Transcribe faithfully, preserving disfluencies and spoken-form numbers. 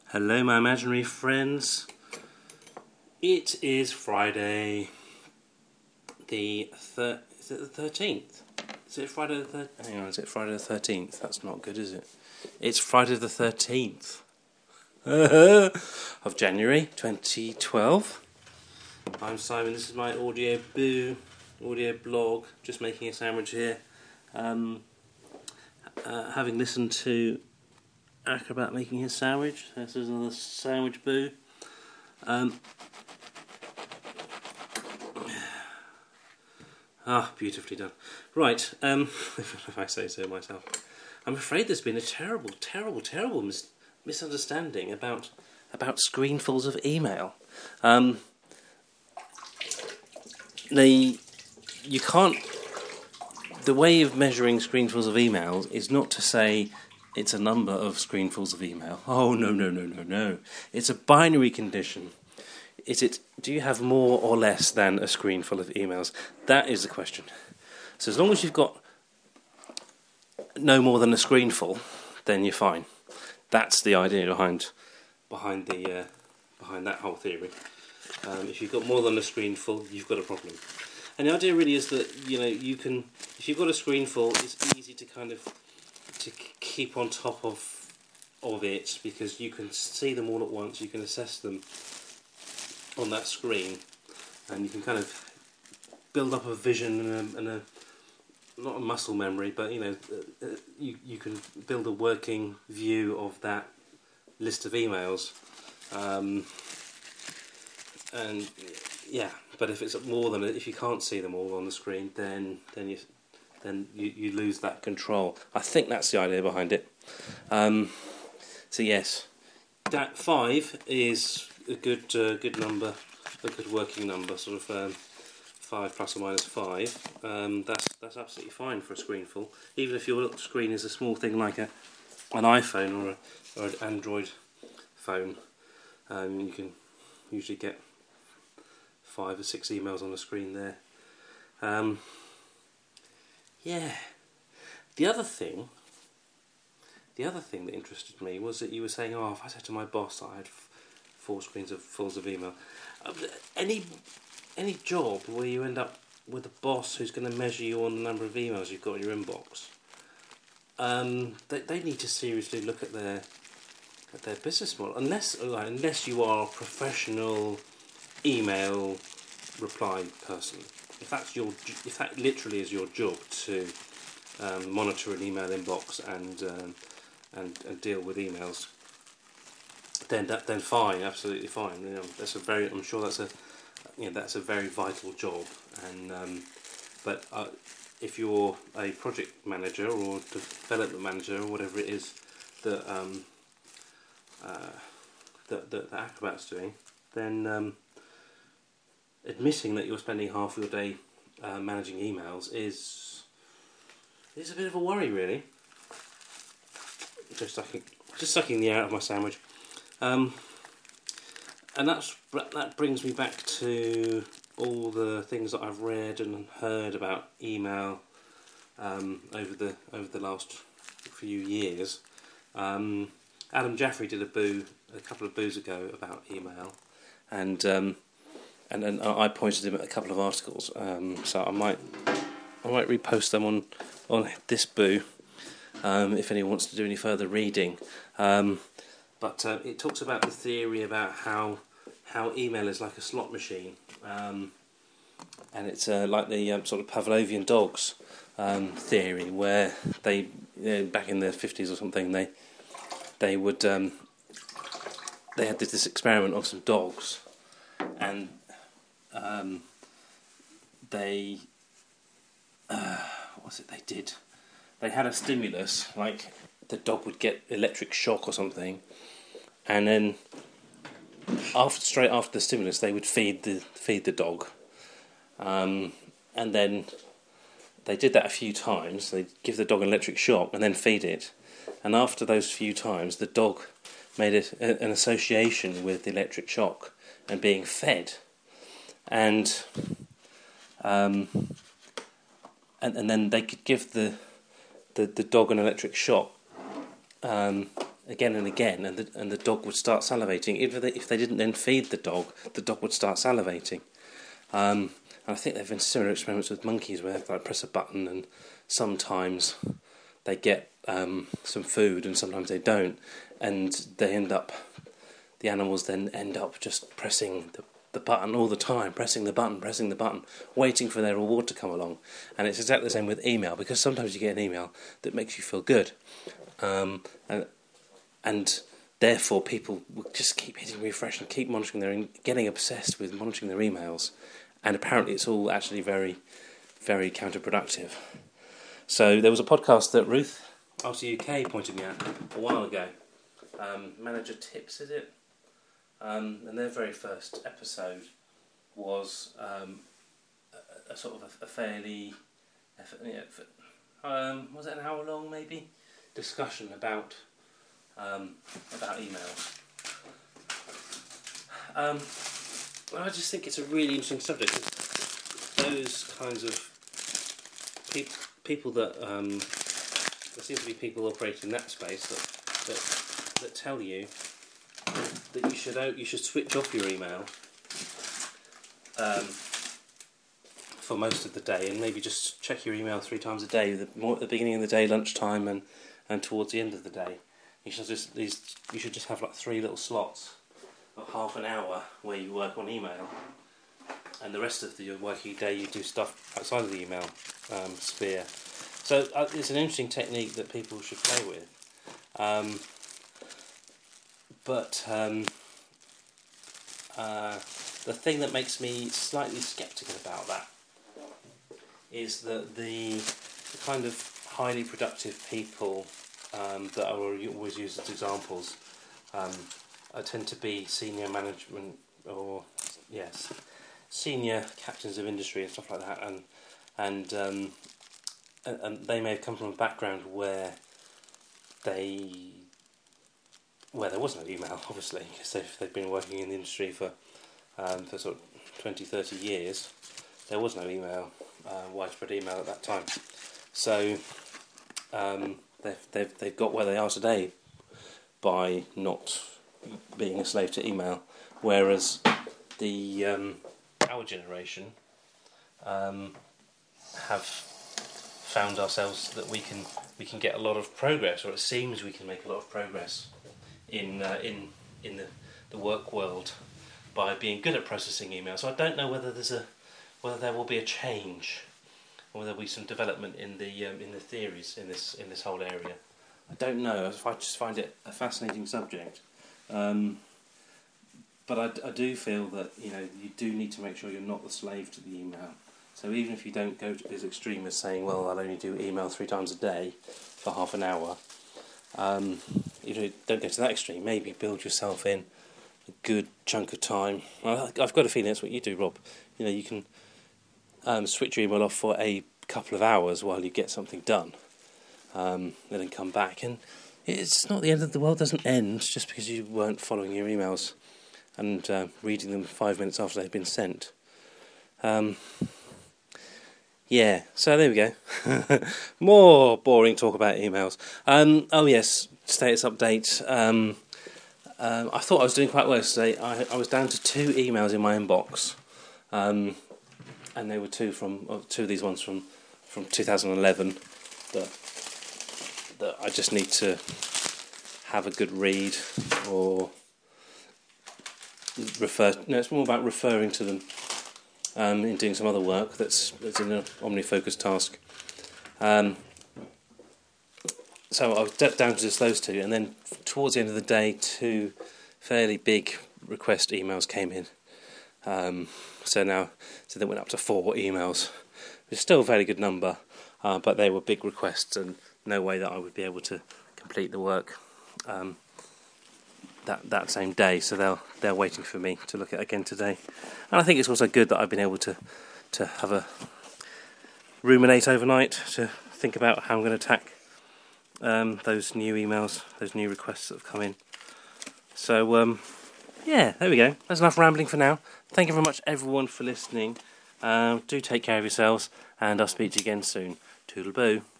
Hello, my imaginary friends. It is Friday, the thir- is it the thirteenth? Is it Friday the thir- Hang on, is it Friday the thirteenth? That's not good, is it? It's Friday the thirteenth of January, twenty twelve. I'm Simon. This is my audio boo, audio blog. Just making a sandwich here. Um, uh, having listened to Acrobat making his sandwich. This is another sandwich boo. Um, ah, beautifully done. Right, um, if I say so myself. I'm afraid there's been a terrible, terrible, terrible mis- misunderstanding about about screenfuls of email. Um, the you can't. The way of measuring screenfuls of emails is not to say it's a number of screenfuls of email. Oh, no, no, no, no, no. It's a binary condition. Is it? Do you have more or less than a screenful of emails? That is the question. So as long as you've got no more than a screenful, then you're fine. That's the idea behind behind the uh, behind that whole theory. Um, if you've got more than a screenful, you've got a problem. And the idea really is that, you know, you can, if you've got a screenful, it's easy to kind of to keep on top of of it because you can see them all at once. You can assess them on that screen, and you can kind of build up a vision and a, and a not a muscle memory, but you know, uh, uh, you you can build a working view of that list of emails, um, and yeah. But if it's more than if you can't see them all on the screen, then then you then you, you lose that control. I think that's the idea behind it. Um, so yes, that five is a good uh, good number, a good working number, sort of um, five plus or minus five. Um, that's that's absolutely fine for a screenful, even if your screen is a small thing like a an iPhone or a, or an Android phone. Um, you can usually get five or six emails on the screen there. Um, yeah. The other thing, the other thing that interested me was that you were saying, "Oh, if I said to my boss that I had f- four screens of fulls of email." Uh, any any job where you end up with a boss who's going to measure you on the number of emails you've got in your inbox, um, they they need to seriously look at their at their business model. Unless like, unless you are a professional email reply person, if that's your if that literally is your job to um, monitor an email inbox and um, and and deal with emails, then that then fine, absolutely fine. You know, that's a very I'm sure that's a you know that's a very vital job. And um, but uh, if you're a project manager or development manager or whatever it is that um, uh, that, that that Acrobat's doing, then um, admitting that you're spending half your day uh, managing emails is is a bit of a worry, really. Just sucking, just sucking the air out of my sandwich, um, and that's that brings me back to all the things that I've read and heard about email um, over the over the last few years. Um, Adam Jaffrey did a boo a couple of boos ago about email, and. Um, And, and I pointed him at a couple of articles, um, so I might I might repost them on on this boo um, if anyone wants to do any further reading. Um, but uh, it talks about the theory about how how email is like a slot machine, um, and it's uh, like the um, sort of Pavlovian dogs um, theory, where they you know, back in the fifties or something they they would um, they had this, this experiment of some dogs, and Um, they, uh, what was it they did? They had a stimulus, like the dog would get electric shock or something, and then after, straight after the stimulus, they would feed the feed the dog, um, and then they did that a few times. They give the dog an electric shock and then feed it, and after those few times, the dog made it a, an association with the electric shock and being fed. And, um, and and then they could give the the, the dog an electric shock um, again and again, and the and the dog would start salivating. If they, if they didn't then feed the dog, the dog would start salivating. Um, and I think there have been similar experiments with monkeys where they like, press a button and sometimes they get um, some food and sometimes they don't, and they end up, the animals then end up just pressing the, the button all the time, pressing the button, pressing the button, waiting for their reward to come along. And it's exactly the same with email, because sometimes you get an email that makes you feel good. Um, and, and therefore people will just keep hitting refresh and keep monitoring their, getting obsessed with monitoring their emails. And apparently it's all actually very, very counterproductive. So there was a podcast that Ruth, R T U K, pointed me at a while ago. Um, Manager Tips, is it? Um, and their very first episode was um, a, a sort of a, a fairly, um, was it an hour long maybe, discussion about um, about email. Um, I just think it's a really interesting subject. Those kinds of pe- people that um, there seem to be people operating in that space that that, that tell you that you should out, you should switch off your email um, for most of the day, and maybe just check your email three times a day. The more at the beginning of the day, lunchtime, and, and towards the end of the day. You should just these you should just have like three little slots of half an hour where you work on email, and the rest of the working day you do stuff outside of the email um, sphere. So uh, it's an interesting technique that people should play with. Um, but um, uh, the thing that makes me slightly sceptical about that is that the, the kind of highly productive people um, that are always used as examples um, I tend to be senior management or yes, senior captains of industry and stuff like that, and and um, and, and they may have come from a background where they where there was no email, obviously, because they've they've been working in the industry for um, for sort of twenty, thirty years. There was no email, uh, widespread email at that time, so um, they've they've they've got where they are today by not being a slave to email, whereas the um, our generation um, have found ourselves that we can we can get a lot of progress, or it seems we can make a lot of progress in uh, in in the, the work world by being good at processing email. So I don't know whether there's a whether there will be a change, or whether there will be some development in the um, in the theories in this in this whole area. I don't know. I just find it a fascinating subject. Um, but I, I do feel that you know you do need to make sure you're not the slave to the email. So even if you don't go to as extreme as saying, well, I'll only do email three times a day for half an hour, um, you know, don't go to that extreme. Maybe build yourself in a good chunk of time. I've got a feeling that's what you do, Rob. You know, you can um, switch your email off for a couple of hours while you get something done, um, and then come back. And it's not the end of the world. Doesn't end just because you weren't following your emails and uh, reading them five minutes after they've been sent. Um, yeah, so there we go. More boring talk about emails. Um, oh yes, status update. Um, um, I thought I was doing quite well today. I, I was down to two emails in my inbox, um, and they were two from oh, two of these ones from from two thousand eleven that that I just need to have a good read or refer. No, it's more about referring to them um, in doing some other work that's that's in an OmniFocus task. Um, so I was d- down to just those two, and then towards the end of the day, two fairly big request emails came in. Um, so now, so they went up to four emails. It's still a very good number, uh, but they were big requests, and no way that I would be able to complete the work um, that that same day. So they're they're waiting for me to look at again today. And I think it's also good that I've been able to to have a ruminate overnight to think about how I'm going to attack um, those new emails, those new requests that have come in. So um, yeah, there we go. That's enough rambling for now. Thank you very much, everyone, for listening. Um, do take care of yourselves, and I'll speak to you again soon. Toodle-boo.